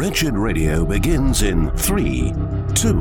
Wretched Radio begins in 3, 2,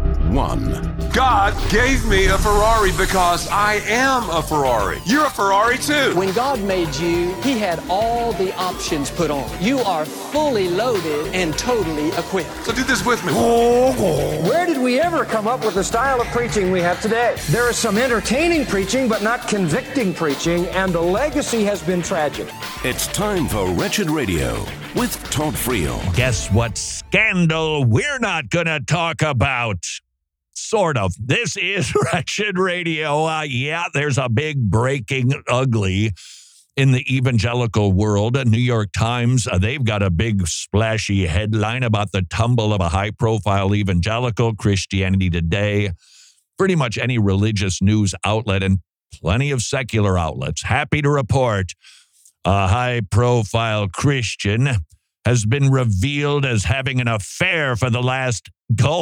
1. God gave me a Ferrari because I am a Ferrari. You're a Ferrari too. When God made you, He had all the options put on. You are fully loaded and totally equipped. So do this with me. Where did we ever come up with the style of preaching we have today? There is some entertaining preaching, but not convicting preaching, and the legacy has been tragic. It's time for Wretched Radio with Todd Friel. Guess what scandal we're not going to talk about? Sort of. This is Wretched Radio. Yeah, there's a big breaking ugly in the evangelical world. New York Times, they've got a big splashy headline about the tumble of a high-profile evangelical. Christianity Today, pretty much any religious news outlet, and plenty of secular outlets. Happy to report a high-profile Christian has been revealed as having an affair for the last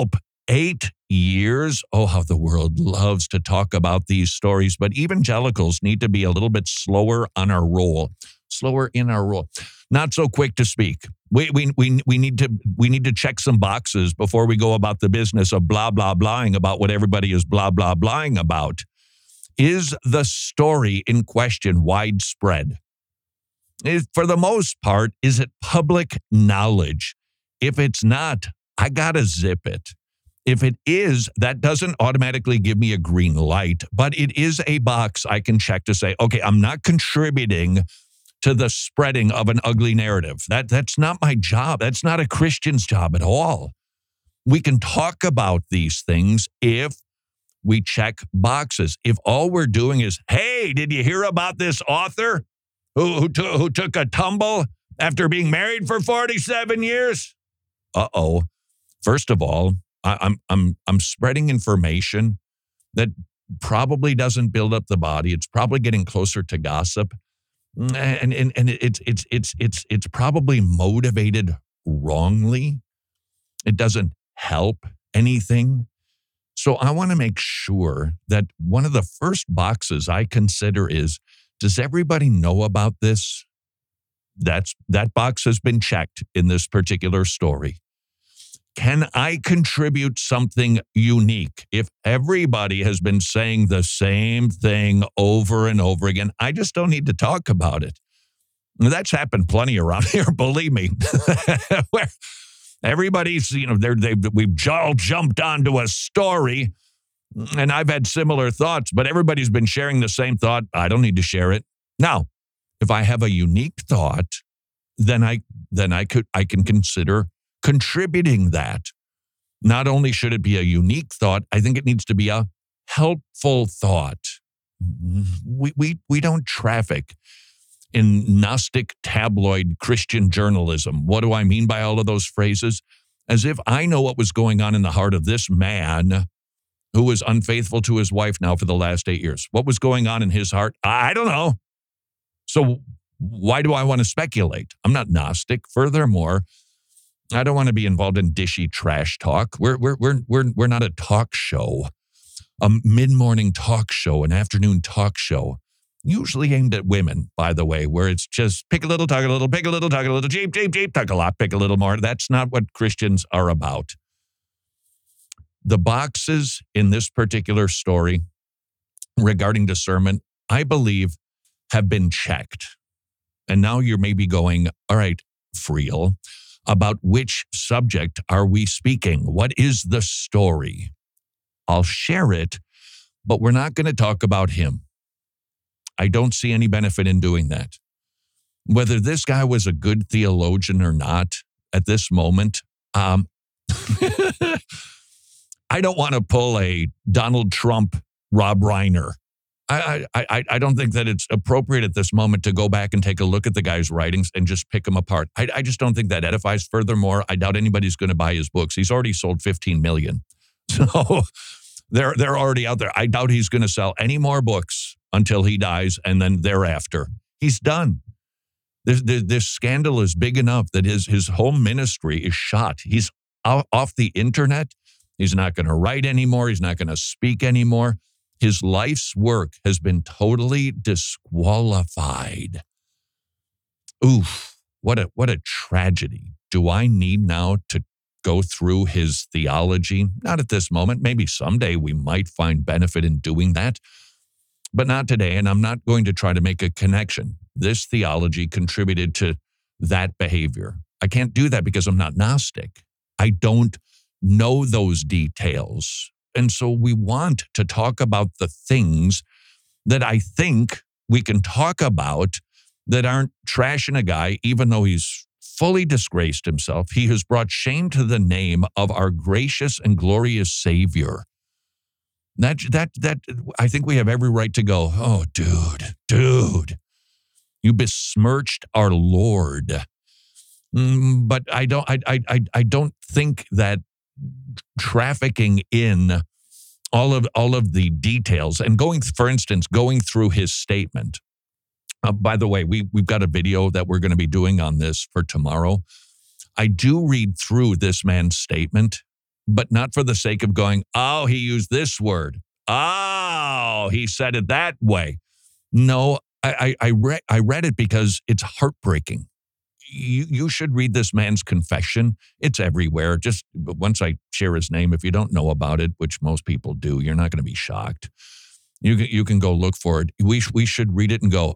8 years. Oh, how the world loves to talk about these stories, but evangelicals need to be a little bit slower on our roll, slower in our roll, not so quick to speak. We need to check some boxes before we go about the business of blah, blah, blahing about what everybody is blah, blah, blahing about. Is the story in question widespread? For the most part, is it public knowledge? If it's not, I gotta zip it. If it is, that doesn't automatically give me a green light, but it is a box I can check to say, okay, I'm not contributing to the spreading of an ugly narrative. That's not my job. That's not a Christian's job at all. We can talk about these things if we check boxes. If all we're doing is, hey, did you hear about this author who took a tumble after being married for 47 years? Uh-oh. First of all, I'm spreading information that probably doesn't build up the body. It's probably getting closer to gossip, and it's probably motivated wrongly. It doesn't help anything. So I want to make sure that one of the first boxes I consider is, does everybody know about this? That box has been checked in this particular story. Can I contribute something unique? If everybody has been saying the same thing over and over again, I just don't need to talk about it. That's happened plenty around here, believe me. Where everybody's, we've all jumped onto a story, and I've had similar thoughts, but everybody's been sharing the same thought. I don't need to share it. Now, if I have a unique thought, then I can consider contributing that. Not only should it be a unique thought, I think it needs to be a helpful thought. We don't traffic in Gnostic tabloid Christian journalism. What do I mean by all of those phrases? As if I know what was going on in the heart of this man who was unfaithful to his wife now for the last 8 years. What was going on in his heart? I don't know. So why do I want to speculate? I'm not Gnostic. Furthermore, I don't want to be involved in dishy trash talk. We're not a talk show, a mid-morning talk show, an afternoon talk show, usually aimed at women, by the way, where it's just pick a little, talk a little, pick a little, talk a little, jeep, talk a lot, pick a little more. That's not what Christians are about. The boxes in this particular story regarding discernment, I believe, have been checked. And now you're maybe going, all right, Friel, about which subject are we speaking? What is the story? I'll share it, but we're not going to talk about him. I don't see any benefit in doing that. Whether this guy was a good theologian or not at this moment, I don't want to pull a Donald Trump, Rob Reiner. I don't think that it's appropriate at this moment to go back and take a look at the guy's writings and just pick them apart. I just don't think that edifies. Furthermore, I doubt anybody's going to buy his books. He's already sold 15 million. So they're already out there. I doubt he's going to sell any more books until he dies, and then thereafter. He's done. This scandal is big enough that his whole ministry is shot. He's off the internet. He's not going to write anymore. He's not going to speak anymore. His life's work has been totally disqualified. Oof. What a tragedy. Do I need now to go through his theology? Not at this moment. Maybe someday we might find benefit in doing that, but not today. And I'm not going to try to make a connection. This theology contributed to that behavior. I can't do that because I'm not Gnostic. I don't know those details. And so we want to talk about the things that I think we can talk about that aren't trashing a guy, even though he's fully disgraced himself. He has brought shame to the name of our gracious and glorious Savior. That I think we have every right to go, oh, dude, you besmirched our Lord. But I don't think that trafficking in all of the details and going through his statement. By the way, we've got a video that we're going to be doing on this for tomorrow. I do read through this man's statement, but not for the sake of going, oh, he used this word. Oh, he said it that way. No, I read it because it's heartbreaking. You should read this man's confession. It's everywhere. Just once I share his name, if you don't know about it, which most people do, you're not going to be shocked. You can go look for it. We should read it and go,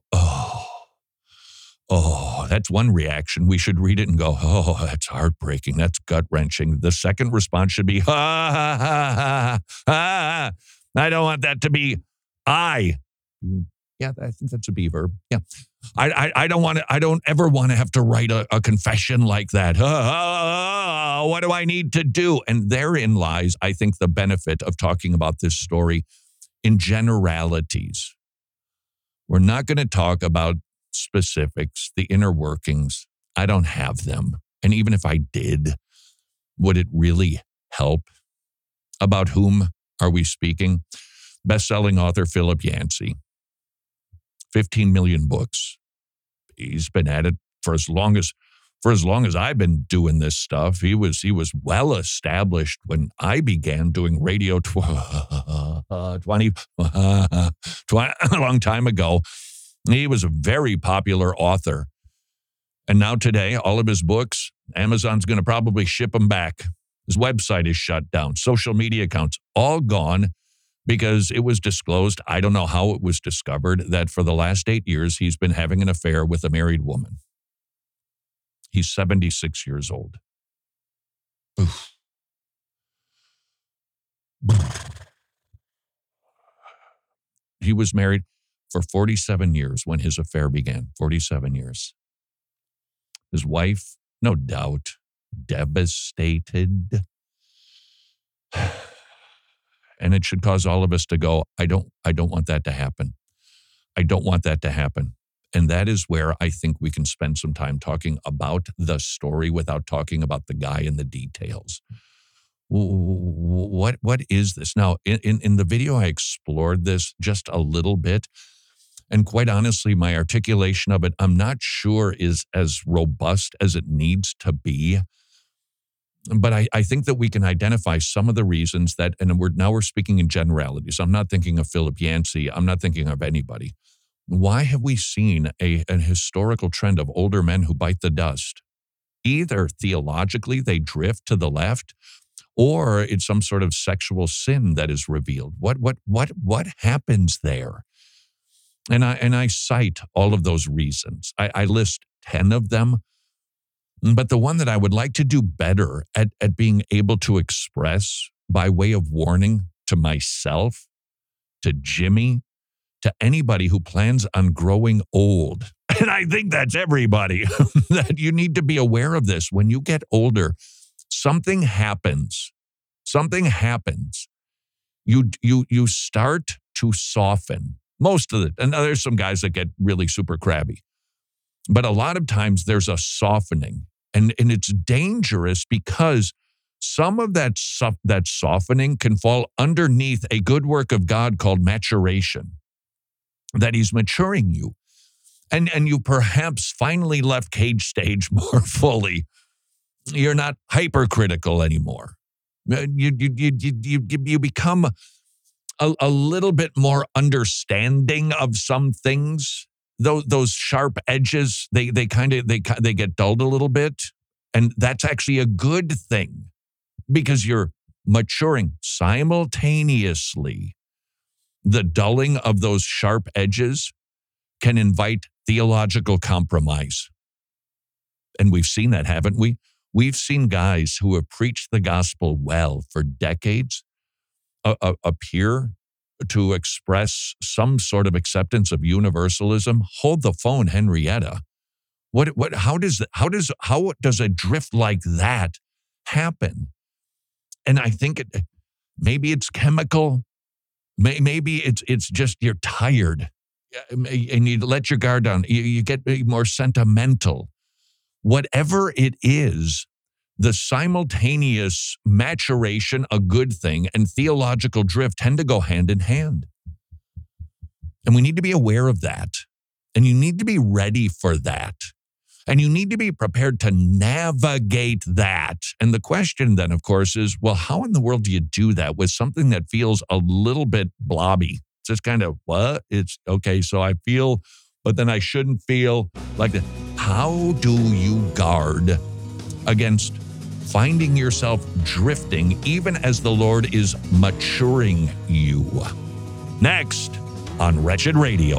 oh, that's one reaction. We should read it and go, oh, that's heartbreaking. That's gut-wrenching. The second response should be, ha. I don't want that to be I. Yeah, I think that's a B verb. Yeah. I don't ever want to have to write a confession like that. What do I need to do? And therein lies, I think, the benefit of talking about this story in generalities. We're not going to talk about specifics, the inner workings. I don't have them. And even if I did, would it really help? About whom are we speaking? Best-selling author Philip Yancey. 15 million books. He's been at it for as long as I've been doing this stuff. He was well established when I began doing radio 20 a long time ago. He was a very popular author. And now today, all of his books, Amazon's going to probably ship them back. His website is shut down. Social media accounts, all gone. Because it was disclosed, I don't know how it was discovered, that for the last 8 years, he's been having an affair with a married woman. He's 76 years old. Oof. He was married for 47 years when his affair began. 47 years. His wife, no doubt, devastated. And it should cause all of us to go, I don't want that to happen. I don't want that to happen. And that is where I think we can spend some time talking about the story without talking about the guy and the details. What is this? Now, in the video, I explored this just a little bit. And quite honestly, my articulation of it, I'm not sure is as robust as it needs to be. But I think that we can identify some of the reasons that, and we're speaking in generalities. I'm not thinking of Philip Yancey. I'm not thinking of anybody. Why have we seen an historical trend of older men who bite the dust? Either theologically they drift to the left, or it's some sort of sexual sin that is revealed. What happens there? And I cite all of those reasons. I list 10 of them. But the one that I would like to do better at being able to express by way of warning to myself, to Jimmy, to anybody who plans on growing old, and I think that's everybody, that you need to be aware of this. When you get older, something happens. Something happens. You start to soften. Most of it. And there's some guys that get really super crabby. But a lot of times there's a softening. And it's dangerous because some of that softening can fall underneath a good work of God called maturation, that he's maturing you. And you perhaps finally left cage stage more fully. You're not hypercritical anymore. You become a little bit more understanding of some things those sharp edges, they get dulled a little bit. And that's actually a good thing because you're maturing simultaneously. The dulling of those sharp edges can invite theological compromise. And we've seen that, haven't we? We've seen guys who have preached the gospel well for decades appear to express some sort of acceptance of universalism. Hold the phone, Henrietta. How does a drift like that happen? And I think maybe it's chemical. Maybe it's just you're tired and you let your guard down. You get more sentimental. Whatever it is, the simultaneous maturation, a good thing, and theological drift tend to go hand in hand. And we need to be aware of that. And you need to be ready for that. And you need to be prepared to navigate that. And the question then, of course, is, well, how in the world do you do that with something that feels a little bit blobby? It's just kind of, what? It's okay, so I feel, but then I shouldn't feel like that. How do you guard against finding yourself drifting even as the Lord is maturing you? Next on Wretched Radio.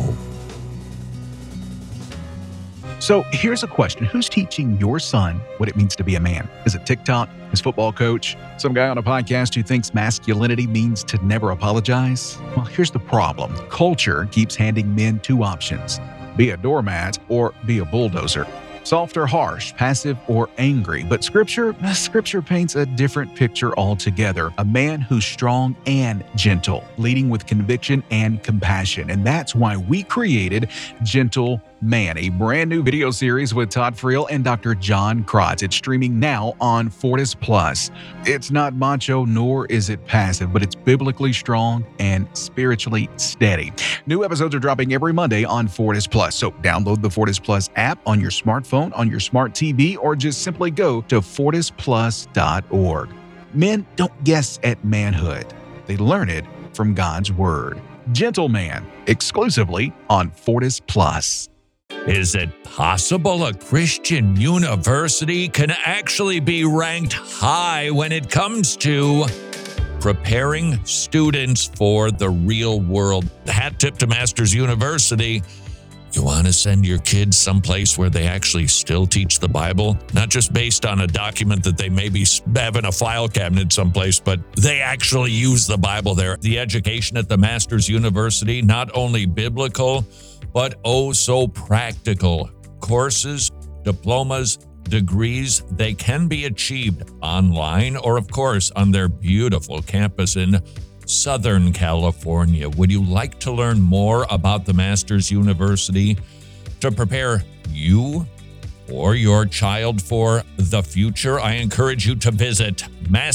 So here's a question. Who's teaching your son what it means to be a man? Is it TikTok? His football coach? Some guy on a podcast who thinks masculinity means to never apologize? Well, here's the problem. Culture keeps handing men two options. Be a doormat or be a bulldozer. Soft or harsh, passive or angry. But Scripture paints a different picture altogether. A man who's strong and gentle, leading with conviction and compassion. And that's why we created Gentle Man, a brand new video series with Todd Friel and Dr. John Krotz. It's streaming now on Fortis Plus. It's not macho nor is it passive, but it's biblically strong and spiritually steady. New episodes are dropping every Monday on Fortis Plus. So download the Fortis Plus app on your smartphone, on your smart TV, or just simply go to fortisplus.org. Men don't guess at manhood. They learn it from God's Word. Gentle Man, exclusively on Fortis Plus. Is it possible a Christian university can actually be ranked high when it comes to preparing students for the real world? Hat tip to Masters University. You want to send your kids someplace where they actually still teach the Bible? Not just based on a document that they maybe have in a file cabinet someplace, but they actually use the Bible there. The education at the Masters University, not only biblical, but oh so practical. Courses, diplomas, degrees, they can be achieved online or, of course, on their beautiful campus in Southern California. Would you like to learn more about the Masters University to prepare you or your child for the future? I encourage you to visit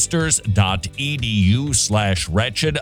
masters.edu/wretched,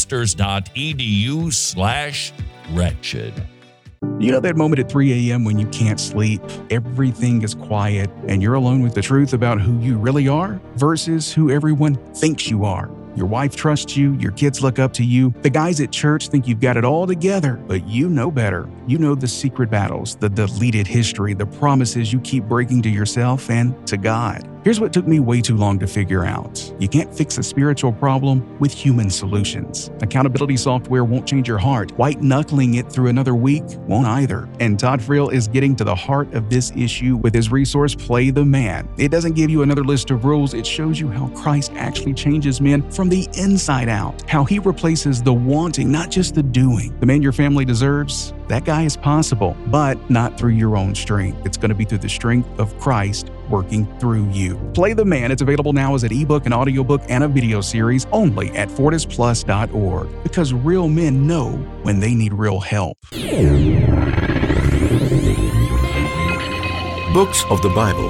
masters.edu/wretched. You know that moment at 3 a.m. when you can't sleep, everything is quiet, and you're alone with the truth about who you really are versus who everyone thinks you are? Your wife trusts you, your kids look up to you, the guys at church think you've got it all together, but you know better. You know the secret battles, the deleted history, the promises you keep breaking to yourself and to God. Here's what took me way too long to figure out. You can't fix a spiritual problem with human solutions. Accountability software won't change your heart. White-knuckling it through another week won't either. And Todd Friel is getting to the heart of this issue with his resource, Play the Man. It doesn't give you another list of rules. It shows you how Christ actually changes men from the inside out, how he replaces the wanting, not just the doing. The man your family deserves, that guy is possible, but not through your own strength. It's going to be through the strength of Christ working through you. Play the Man. It's available now as an ebook, an audiobook, and a video series only at fortisplus.org, because real men know when they need real help. Books of the Bible.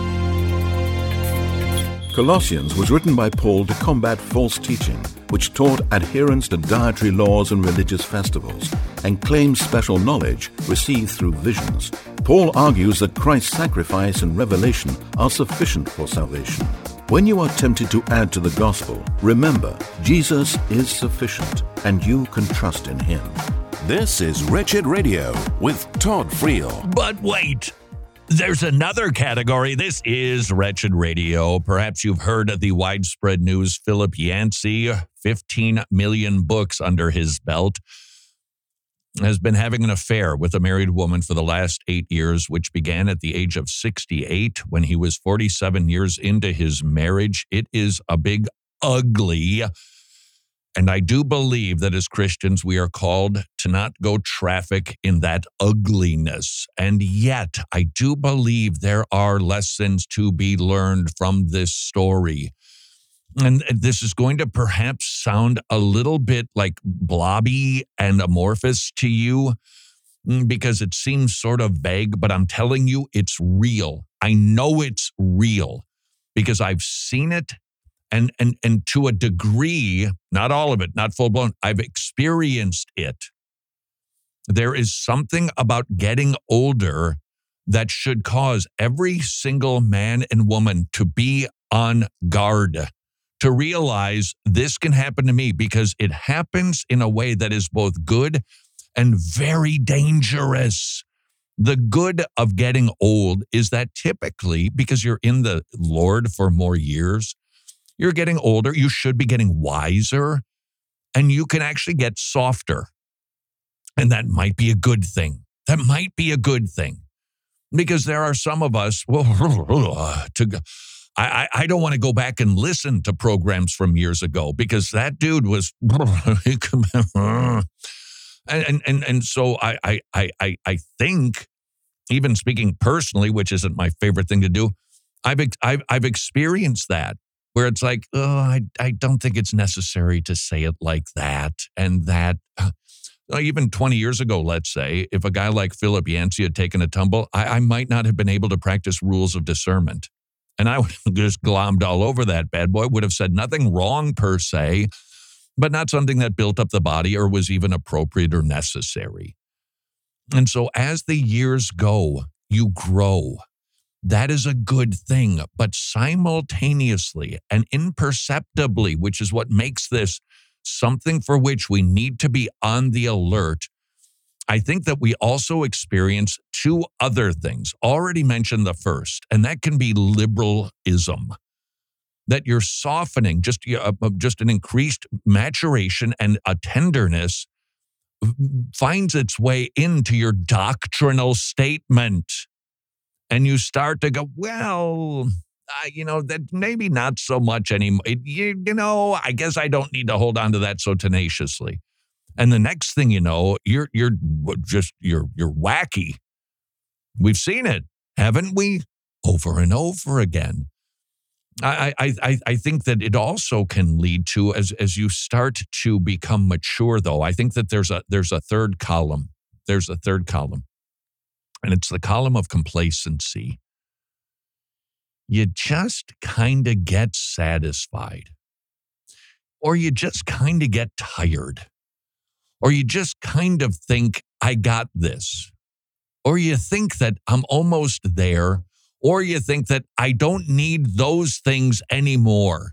Colossians was written by Paul to combat false teaching, which taught adherence to dietary laws and religious festivals, and claims special knowledge received through visions. Paul argues that Christ's sacrifice and revelation are sufficient for salvation. When you are tempted to add to the gospel, remember, Jesus is sufficient, and you can trust in him. This is Wretched Radio with Todd Friel. But wait, there's another category. This is Wretched Radio. Perhaps you've heard of the widespread news. Philip Yancey, 15 million books under his belt, has been having an affair with a married woman for the last 8 years, which began at the age of 68 when he was 47 years into his marriage. It is a big ugly. And I do believe that as Christians, we are called to not go traffic in that ugliness. And yet, I do believe there are lessons to be learned from this story. And this is going to perhaps sound a little bit like blobby and amorphous to you because it seems sort of vague, but I'm telling you, it's real. I know it's real because I've seen it. And to a degree, not all of it, not full blown, I've experienced it. There is something about getting older that should cause every single man and woman to be on guard, to realize this can happen to me because it happens in a way that is both good and very dangerous. The good of getting old is that typically, because you're in the Lord for more years, you're getting older, you should be getting wiser, and you can actually get softer. And that might be a good thing. That might be a good thing. Because there are some of us, I don't want to go back and listen to programs from years ago because that dude was, and so I think, even speaking personally, which isn't my favorite thing to do, I've experienced that. Where it's like, I don't think it's necessary to say it like that. And that, even 20 years ago, let's say, if a guy like Philip Yancey had taken a tumble, I might not have been able to practice rules of discernment. And I would have just glommed all over that bad boy, would have said nothing wrong per se, but not something that built up the body or was even appropriate or necessary. And so as the years go, you grow. That is a good thing, but simultaneously and imperceptibly, which is what makes this something for which we need to be on the alert, I think that we also experience two other things. Already mentioned the first, and that can be liberalism. That you're softening, just an increased maturation and a tenderness finds its way into your doctrinal statement. And you start to go, well, that maybe not so much anymore. I guess I don't need to hold on to that so tenaciously. And the next thing you know, you're wacky. We've seen it, haven't we? Over and over again. I think that it also can lead to, as you start to become mature, though, I think that there's a third column. There's a third column. And it's the column of complacency. You just kind of get satisfied. Or you just kind of get tired. Or you just kind of think, I got this. Or you think that I'm almost there. Or you think that I don't need those things anymore.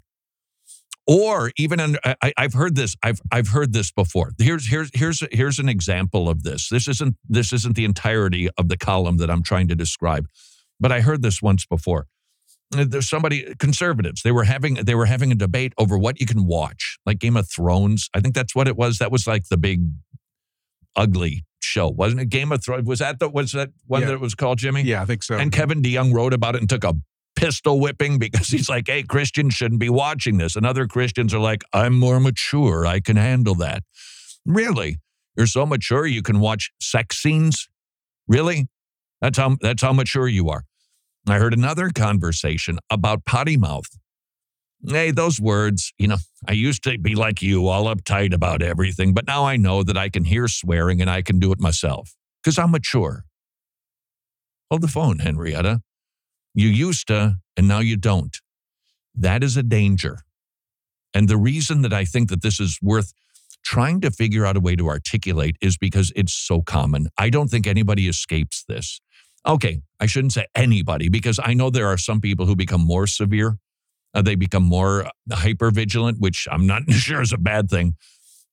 Or even, I've heard this. I've heard this before. Here's an example of this. This isn't the entirety of the column that I'm trying to describe, but I heard this once before. There's conservatives. They were having a debate over what you can watch, like Game of Thrones. I think that's what it was. That was like the big, ugly show, wasn't it? Game of Thrones. Was that one that it was called, Jimmy? Yeah, I think so. And Kevin DeYoung wrote about it and took a pistol whipping because he's like, hey, Christians shouldn't be watching this. And other Christians are like, I'm more mature. I can handle that. Really? You're so mature you can watch sex scenes? Really? That's how mature you are. I heard another conversation about potty mouth. Hey, those words, I used to be like you, all uptight about everything, but now I know that I can hear swearing and I can do it myself because I'm mature. Hold the phone, Henrietta. You used to, and now you don't. That is a danger. And the reason that I think that this is worth trying to figure out a way to articulate is because it's so common. I don't think anybody escapes this. Okay, I shouldn't say anybody because I know there are some people who become more severe. They become more hypervigilant, which I'm not sure is a bad thing.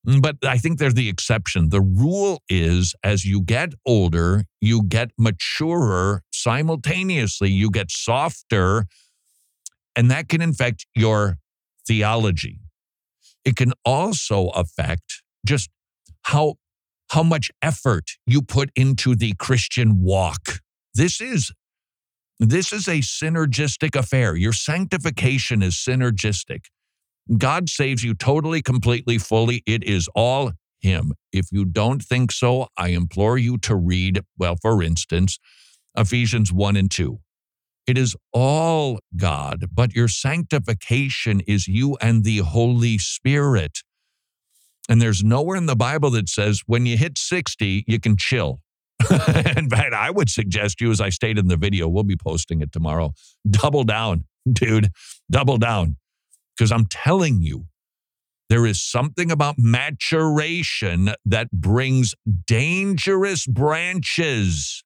But I think they're the exception. The rule is as you get older, you get maturer simultaneously, you get softer, and that can affect your theology. It can also affect just how much effort you put into the Christian walk. This is a synergistic affair. Your sanctification is synergistic. God saves you totally, completely, fully. It is all Him. If you don't think so, I implore you to read, well, for instance, Ephesians 1 and 2. It is all God, but your sanctification is you and the Holy Spirit. And there's nowhere in the Bible that says when you hit 60, you can chill. In fact, I would suggest you, as I stated in the video, we'll be posting it tomorrow, double down, dude, double down. Because I'm telling you, there is something about maturation that brings dangerous branches.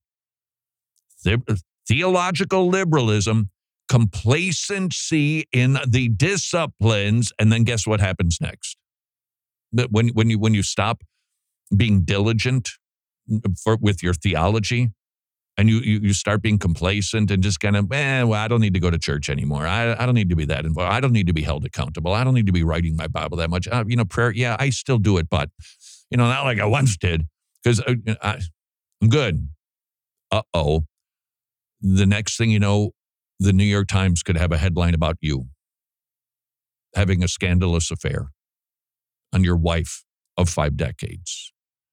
Theological liberalism, complacency in the disciplines, and then guess what happens next? When you stop being diligent with your theology, and you start being complacent and just kind of, well, I don't need to go to church anymore. I don't need to be that involved. I don't need to be held accountable. I don't need to be writing my Bible that much. Prayer, yeah, I still do it, but, not like I once did, because I'm good. Uh-oh. The next thing you know, the New York Times could have a headline about you having a scandalous affair on your wife of 5 decades.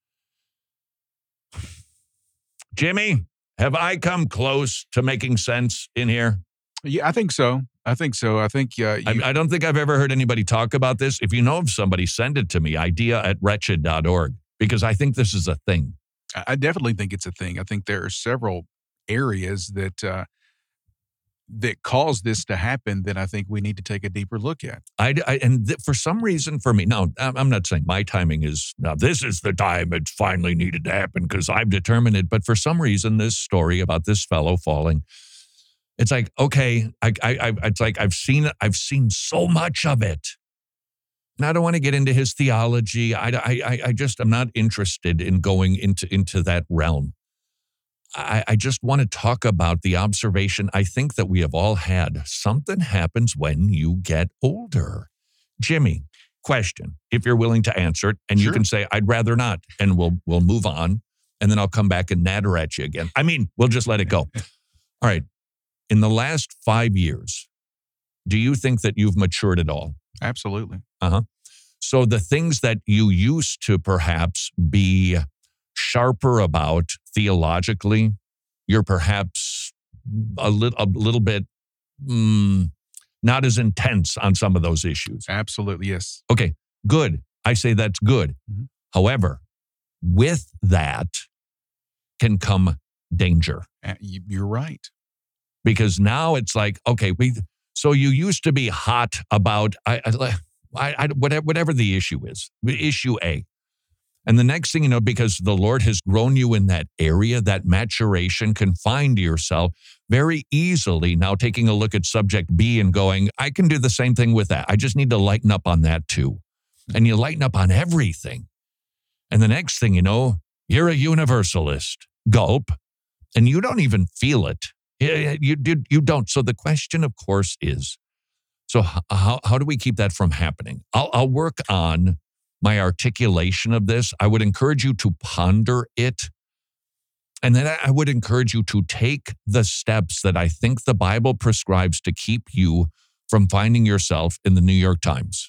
Jimmy, have I come close to making sense in here? Yeah, I think so. I think I don't think I've ever heard anybody talk about this. If you know of somebody, send it to me, idea@wretched.org, because I think this is a thing. I definitely think it's a thing. I think there are several areas that cause this to happen that I think we need to take a deeper look at. For some reason, for me, no, I'm not saying my timing is, now this is the time it finally needed to happen because I've determined it. But for some reason, this story about this fellow falling, it's like, okay, it's like I've seen so much of it. And I don't want to get into his theology. I'm not interested in going into that realm. I just want to talk about the observation I think that we have all had. Something happens when you get older. Jimmy, question, if you're willing to answer it, and Sure. You can say, I'd rather not, and we'll move on, and then I'll come back and natter at you again. I mean, we'll just let it go. All right. In the last 5 years, do you think that you've matured at all? Absolutely. So the things that you used to perhaps be sharper about theologically, you're perhaps a little bit not as intense on some of those issues. Absolutely, yes. Okay, good. I say that's good. Mm-hmm. However, with that can come danger. You're right. Because now it's like, okay, so you used to be hot about whatever the issue is, issue A. And the next thing you know, because the Lord has grown you in that area, that maturation can find yourself very easily now taking a look at subject B and going, I can do the same thing with that. I just need to lighten up on that too. And you lighten up on everything. And the next thing you know, you're a universalist. Gulp. And you don't even feel it. You don't. So the question, of course, is, so how do we keep that from happening? I'll work on my articulation of this. I would encourage you to ponder it. And then I would encourage you to take the steps that I think the Bible prescribes to keep you from finding yourself in the New York Times.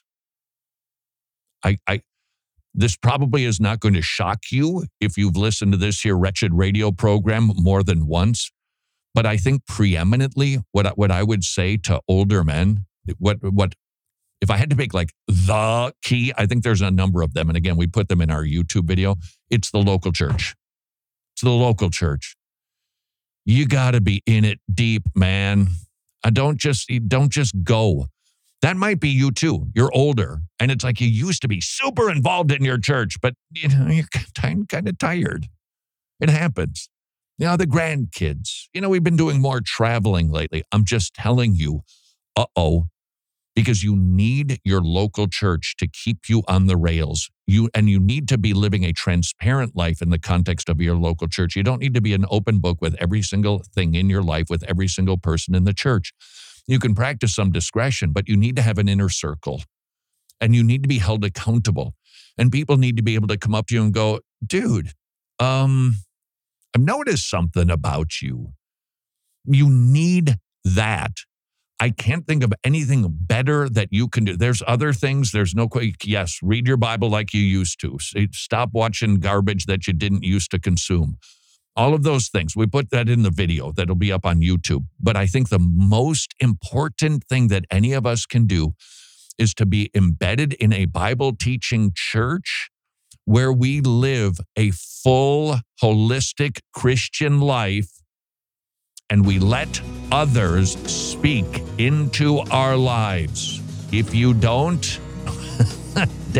This probably is not going to shock you if you've listened to this here Wretched radio program more than once. But I think preeminently what I would say to older men, what if I had to pick like the key, I think there's a number of them. And again, we put them in our YouTube video. It's the local church. It's the local church. You got to be in it deep, man. Don't just go. That might be you too. You're older. And it's like you used to be super involved in your church, but you're kind of tired. It happens. The grandkids. We've been doing more traveling lately. I'm just telling you, because you need your local church to keep you on the rails. You need to be living a transparent life in the context of your local church. You don't need to be an open book with every single thing in your life, with every single person in the church. You can practice some discretion, but you need to have an inner circle, and you need to be held accountable. And people need to be able to come up to you and go, dude, I've noticed something about you. You need that. I can't think of anything better that you can do. There's other things. There's no, yes, read your Bible like you used to. Stop watching garbage that you didn't used to consume. All of those things. We put that in the video that'll be up on YouTube. But I think the most important thing that any of us can do is to be embedded in a Bible teaching church where we live a full, holistic Christian life, and we let others speak into our lives. If you don't,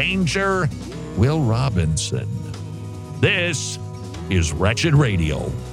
danger, Will Robinson. This is Wretched Radio.